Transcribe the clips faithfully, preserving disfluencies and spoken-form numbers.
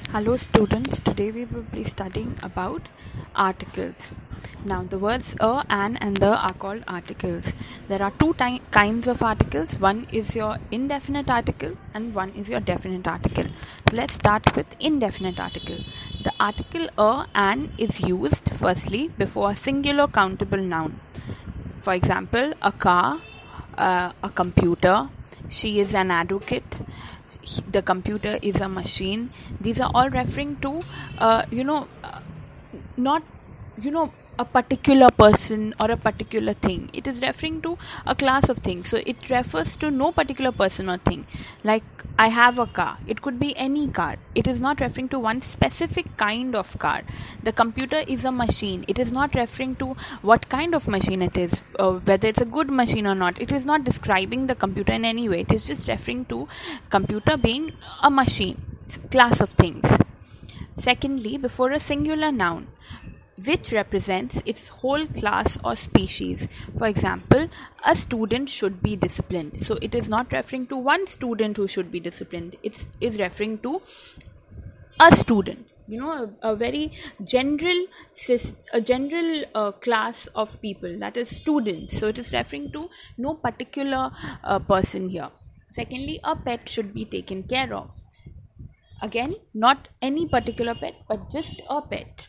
Hello students, today we will be studying about articles. Now the words a, an and the are called articles. There are two ty- kinds of articles. One is your indefinite article and one is your definite article. So let's start with indefinite article. The article a, an is used firstly before a singular countable noun. For example, a car, uh, a computer, she is an advocate, the computer is a machine. These are all referring to uh, you know uh, not you know a particular person or a particular thing. It is referring to a class of things, so it refers to no particular person or thing. Like I have a car, it could be any car. It is not referring to one specific kind of car. The computer is a machine, it is not referring to what kind of machine it is, uh, whether it's a good machine or not. It is not describing the computer in any way. It is just referring to computer being a machine, class of things. Secondly, before a singular noun which represents its whole class or species. For example, a student should be disciplined. So it is not referring to one student who should be disciplined. It is referring to a student. You know, a, a very general, a general uh, class of people, that is students. So it is referring to no particular uh, person here. Secondly, a pet should be taken care of. Again, not any particular pet, but just a pet.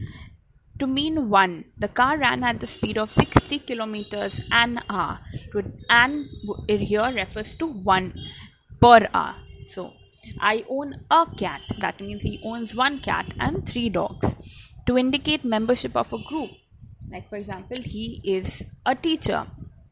To mean one, the car ran at the speed of sixty kilometers an hour. An here refers to one per hour. So, I own a cat. That means he owns one cat and three dogs. To indicate membership of a group, like for example, he is a teacher.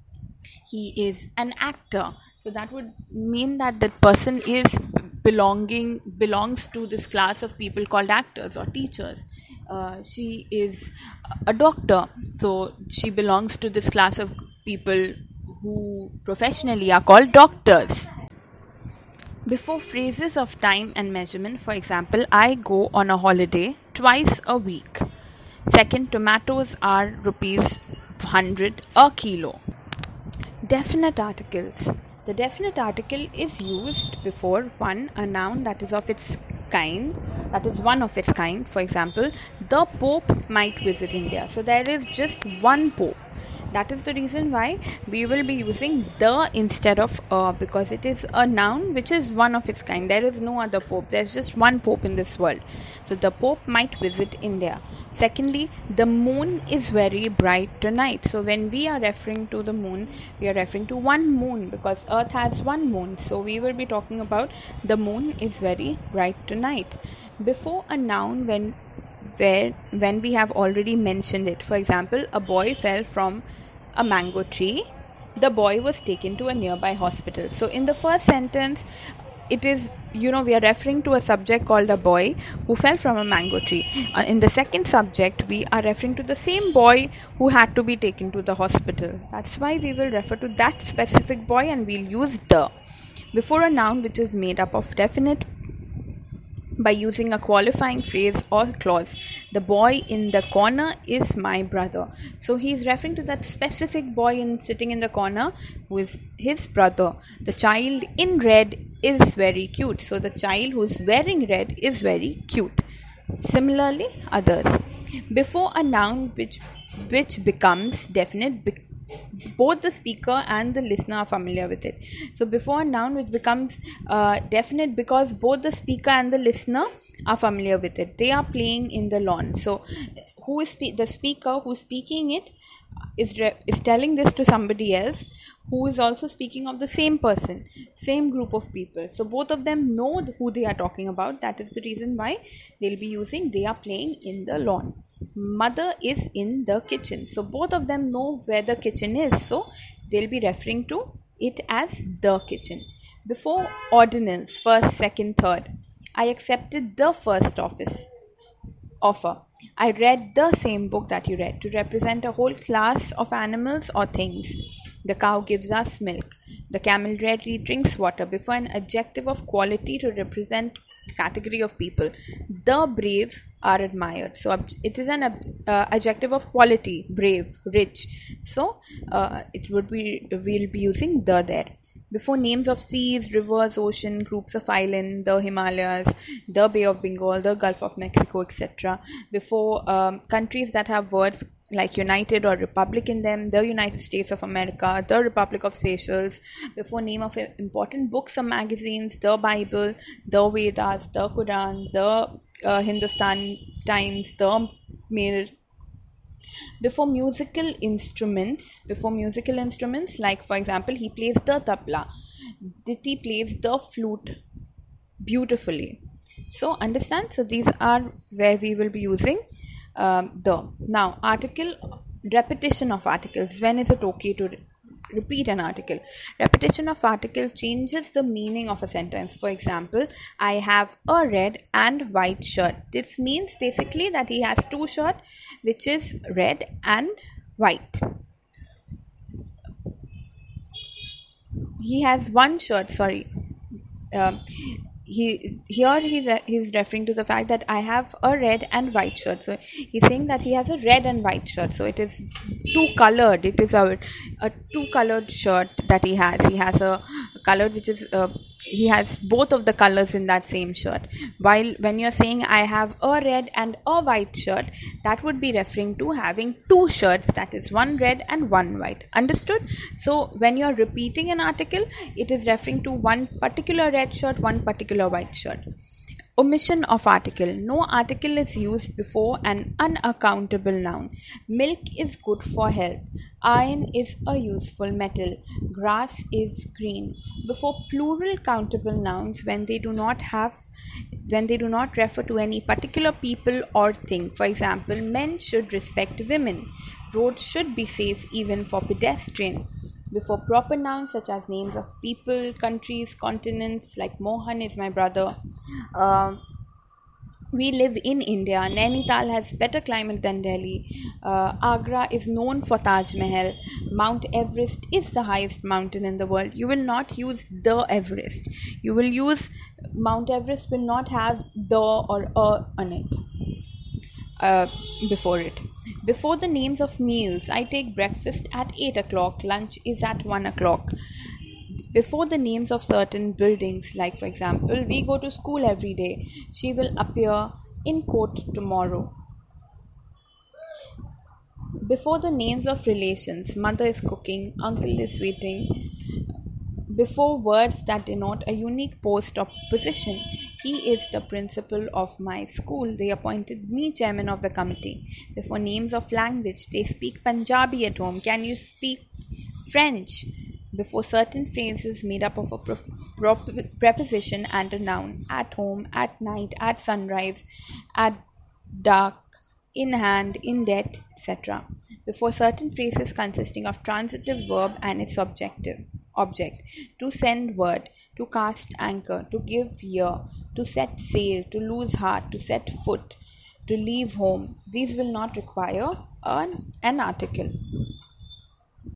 He is an actor. So that would mean that that person is belonging belongs to this class of people called actors or teachers. Uh, she is a doctor, so she belongs to this class of people who professionally are called doctors. Before phrases of time and measurement, for example, I go on a holiday twice a week. Second, tomatoes are rupees one hundred a kilo. Definite articles. The definite article is used before one, a noun that is of its kind, that is one of its kind. For example, the Pope might visit India. So there is just one Pope. That is the reason why we will be using the instead of a, because it is a noun which is one of its kind. There is no other Pope. There is just one Pope in this world. So the Pope might visit India. Secondly, the moon is very bright tonight. So when we are referring to the moon, we are referring to one moon because Earth has one moon. So we will be talking about the moon is very bright tonight. Before a noun, when where when we have already mentioned it. For example, a boy fell from a mango tree. The boy was taken to a nearby hospital. So in the first sentence, it is, you know, we are referring to a subject called a boy who fell from a mango tree. Uh, in the second subject, we are referring to the same boy who had to be taken to the hospital. That's why we will refer to that specific boy and we'll use the before a noun which is made up of definite by using a qualifying phrase or clause. The boy in the corner is my brother. So he is referring to that specific boy in sitting in the corner who is his brother. The child in red is very cute. So the child who is wearing red is very cute. Similarly, others. Before a noun which which becomes definite, be- both the speaker and the listener are familiar with it. So before a noun which becomes uh, definite because both the speaker and the listener are familiar with it. They are playing in the lawn. So who is spe- the speaker who is speaking it is re- is telling this to somebody else who is also speaking of the same person, same group of people. So both of them know who they are talking about. That is the reason why they'll be using they are playing in the lawn. Mother is in the kitchen. So both of them know where the kitchen is. So they'll be referring to it as the kitchen. Before ordinals, first, second, third, I accepted the first office offer. I read the same book that you read to represent a whole class of animals or things. The cow gives us milk. The camel readily drinks water. Before an adjective of quality to represent category of people. The brave are admired. So it is an uh, adjective of quality, brave, rich. So uh, it would be we'll be using the there. Before names of seas, rivers, ocean, groups of islands, the Himalayas, the Bay of Bengal, the Gulf of Mexico, et cetera. Before um, countries that have words like United or Republic in them, the United States of America, the Republic of Seychelles. Before name of important books or magazines, the Bible, the Vedas, the Quran, the uh, Hindustan Times, the Mail. Before musical instruments, before musical instruments, like for example, he plays the tabla. Diti plays the flute beautifully. So understand? So these are where we will be using um, the. Now, article, repetition of articles. When is it okay to re- repeat an article? Repetition of article changes the meaning of a sentence. For example, I have a red and white shirt. This means basically that he has two shirts, which is red and white. He has one shirt, sorry. Um, he here he re- he's referring to the fact that I have a red and white shirt. So he's saying that he has a red and white shirt. So it is two colored. It is a a two colored shirt that he has. He has a colored which is uh, he has both of the colors in that same shirt. While when you're saying I have a red and a white shirt, that would be referring to having two shirts, that is one red and one white. Understood? So when you're repeating an article, it is referring to one particular red shirt, one particular white shirt. Omission of article. No article is used before an unaccountable noun. Milk is good for health. Iron is a useful metal. Grass is green. Before plural countable nouns when they do not have when they do not refer to any particular people or thing. For example, men should respect women. Roads should be safe even for pedestrians. Before proper nouns such as names of people, countries, continents, like Mohan is my brother. Uh, we live in India. Nainital has better climate than Delhi. Uh, Agra is known for Taj Mahal. Mount Everest is the highest mountain in the world. You will not use the Everest. You will use Mount Everest will not have the or a on it. Uh, before it. Before the names of meals, I take breakfast at eight o'clock, lunch is at one o'clock. Before the names of certain buildings, like for example, we go to school every day, she will appear in court tomorrow. Before the names of relations, mother is cooking, uncle is waiting. Before words that denote a unique post or position, he is the principal of my school. They appointed me chairman of the committee. Before names of language, they speak Punjabi at home. Can you speak French? Before certain phrases made up of a pro- pro- preposition and a noun. At home, at night, at sunrise, at dark, in hand, in debt, et cetera. Before certain phrases consisting of transitive verb and its objective object. To send word, to cast anchor, to give ear, to set sail, to lose heart, to set foot, to leave home. These will not require an, an article.